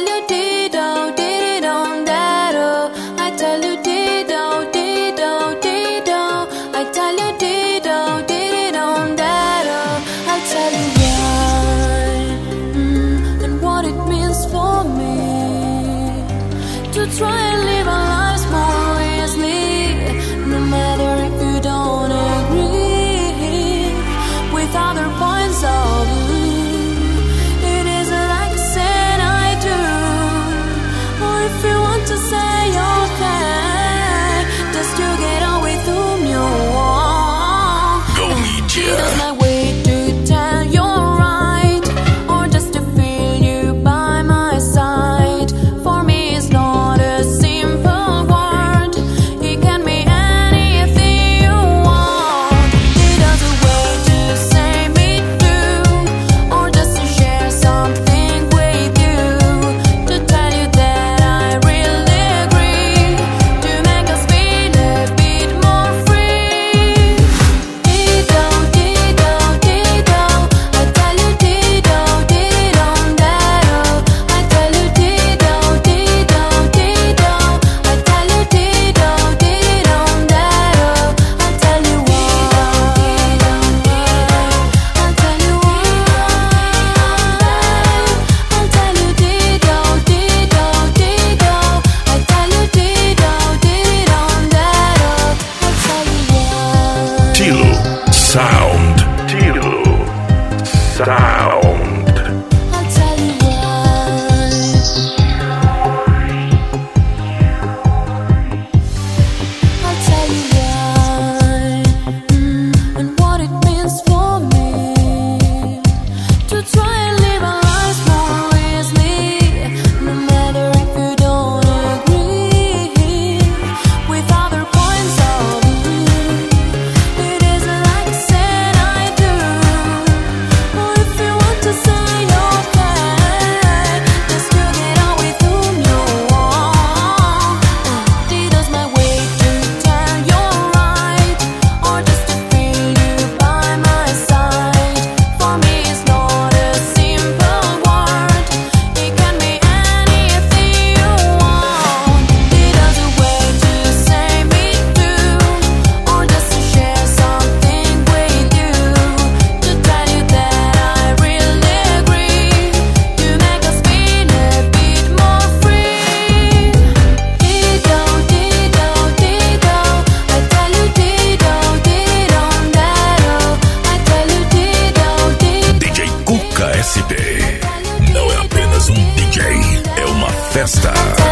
you dido, dido, dado. I tell you dido, dido, dido. I tell you dido, dido, dado. I tell you why, and what it means for me to try and live our lives more easily, no matter if you don't agree with other points of view. It isn't like saying I do, or if you want to say okay, just to get on with whom you want. Go Media. That's my way to tell you're right, or just to feel you by my side. For me it's not a simple word, it can be anything you want. It has a way to say me too, or just to share something with you, to tell you that I really agree, to make us feel a bit more free. Dido, dido, dido, I tell you dido, dido, dado. I tell you dido, dido, dido. I tell you dido, dido, dado. I tell you why, I'll tell you why, I'll tell you dido, dido, dido. I tell you dido, dido, dado. I'll tell you why. Tilo Sound. Tilo Sound. I'll tell you why. I'll tell you why, and what it means for me to try and live our lives more easily, no matter if you don't agree with other points of view. It isn't like saying I do, or if you want to say okay, just to get on with whom you want. Dido's my way to tell you're right, or just to feel you by my side. For me it's not a simple word, it can be anything you want. Dido's a way to say me too, or just to share something with you, to tell you that I really agree, to make us feel a bit more free. Dido, dido, dido, I tell you dido, dido, dado. I tell you dido, dido. DJ Cuca SP. Não é apenas um DJ, é uma festa.